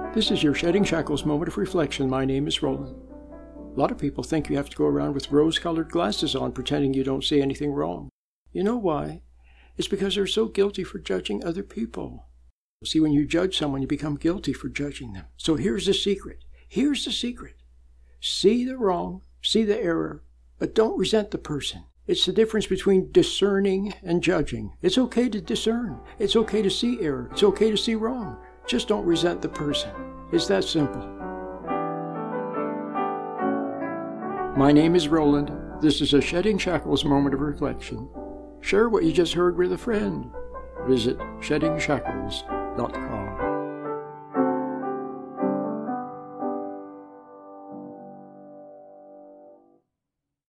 This is your Shedding Shackles moment of reflection. My name is Roland. A lot of people think you have to go around with rose-colored glasses on, pretending you don't see anything wrong. You know why? It's because they're so guilty for judging other people. See, when you judge someone, you become guilty for judging them. So here's the secret. Here's the secret. See the wrong, see the error, but don't resent the person. It's the difference between discerning and judging. It's okay to discern. It's okay to see error. It's okay to see wrong. Just don't resent the person. It's that simple. My name is Roland. This is a Shedding Shackles moment of reflection. Share what you just heard with a friend. Visit sheddingshackles.com.